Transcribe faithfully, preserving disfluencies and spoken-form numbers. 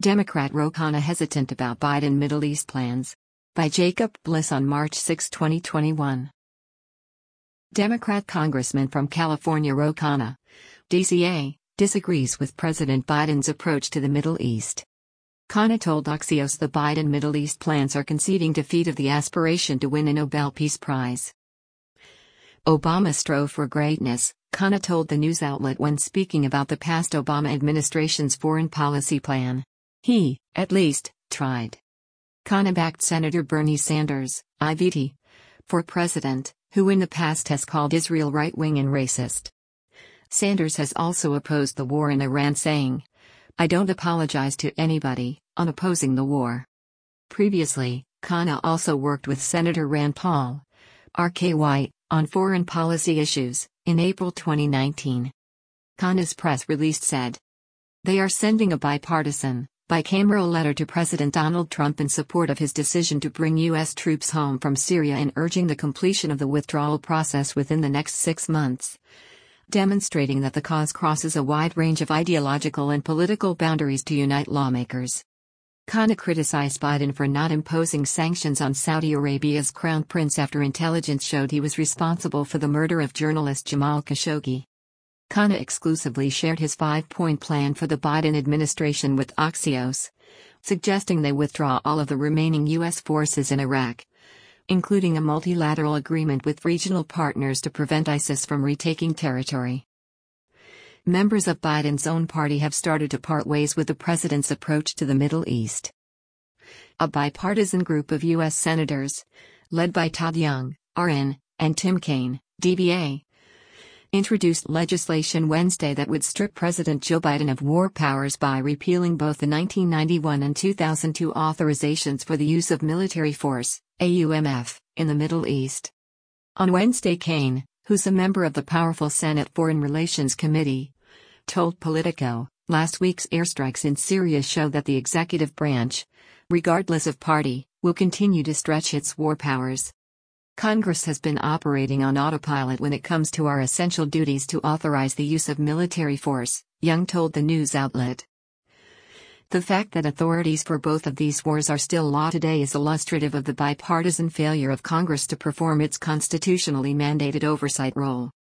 Democrat Ro Khanna hesitant about Biden Middle East plans. By Jacob Bliss on March sixth, twenty twenty-one. Democrat Congressman from California Ro Khanna, D C A, disagrees with President Biden's approach to the Middle East. Khanna told Axios the Biden Middle East plans are conceding defeat of the aspiration to win a Nobel Peace Prize. Obama strove for greatness, Khanna told the news outlet when speaking about the past Obama administration's foreign policy plan. He, at least, tried. Khanna backed Senator Bernie Sanders, I V T, for president, who in the past has called Israel right-wing and racist. Sanders has also opposed the war in Iran, saying, "I don't apologize to anybody," on opposing the war. Previously, Khanna also worked with Senator Rand Paul, R K Y, on foreign policy issues. In April twenty nineteen, Khanna's press release said, "They are sending a bipartisan, bicameral letter to President Donald Trump in support of his decision to bring U S troops home from Syria and urging the completion of the withdrawal process within the next six months, demonstrating that the cause crosses a wide range of ideological and political boundaries to unite lawmakers." Khanna criticized Biden for not imposing sanctions on Saudi Arabia's crown prince after intelligence showed he was responsible for the murder of journalist Jamal Khashoggi. Khanna exclusively shared his five-point plan for the Biden administration with Axios, suggesting they withdraw all of the remaining U S forces in Iraq, including a multilateral agreement with regional partners to prevent ISIS from retaking territory. Members of Biden's own party have started to part ways with the president's approach to the Middle East. A bipartisan group of U S senators, led by Todd Young, R N, and Tim Kaine, D B A, introduced legislation Wednesday that would strip President Joe Biden of war powers by repealing both the nineteen ninety-one and two thousand two authorizations for the use of military force, A U M F, in the Middle East. On Wednesday, Kaine, who's a member of the powerful Senate Foreign Relations Committee, told Politico, last week's airstrikes in Syria show that the executive branch, regardless of party, will continue to stretch its war powers. "Congress has been operating on autopilot when it comes to our essential duties to authorize the use of military force," Young told the news outlet. The fact that authorities for both of these wars are still law today is illustrative of the bipartisan failure of Congress to perform its constitutionally mandated oversight role.